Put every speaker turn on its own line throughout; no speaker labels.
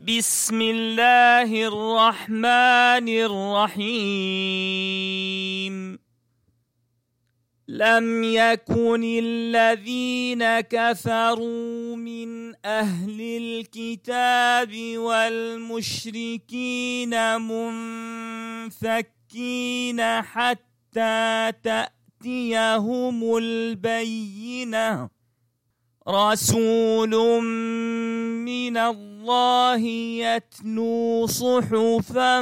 بسم الله الرحمن الرحيم. لم يكن الذين كفروا من أهل الكتاب والمشركين منفكين حتى تأتيهم البينة. رسول من الله يتلو صحفا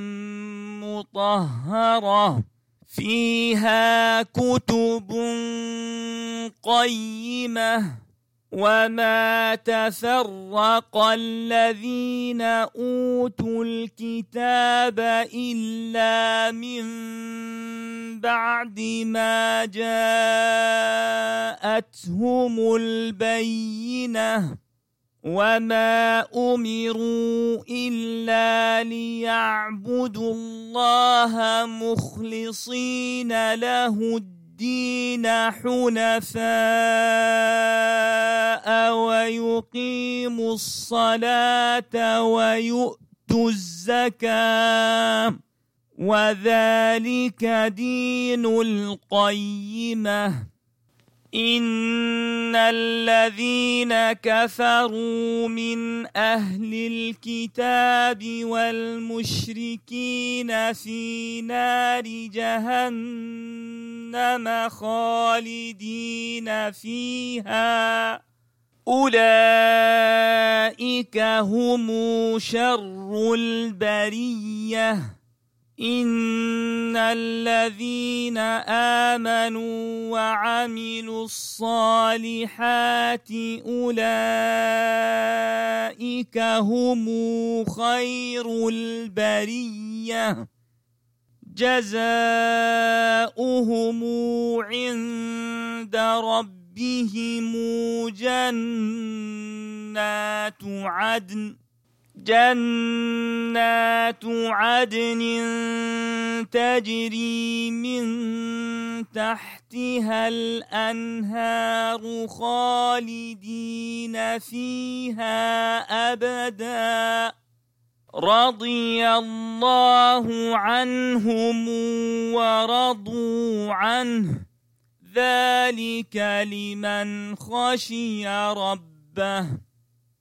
مطهرة فيها كتب قيمة. وما تفرق الذين أوتوا الكتاب إلا من بعد ما جاءتهم البينة. وما أمروا إلا ليعبدوا الله مخلصين له الدين حنفاء ويقيموا الصلاة ويؤتوا الزكاة وذلك دين القيمة. إن الذين كفروا من أهل الكتاب والمشركين في نار جهنم خالدين فيها أولئك هم شر البرية. إن الذين آمنوا وعملوا الصالحات أولئك هم خير البرية. جزاؤهم عند ربهم جنات عدن تجري من تحتها الأنهار خالدين فيها أبدا. رضي الله عنهم ورضوا عنه ذلك لمن خشي ربه.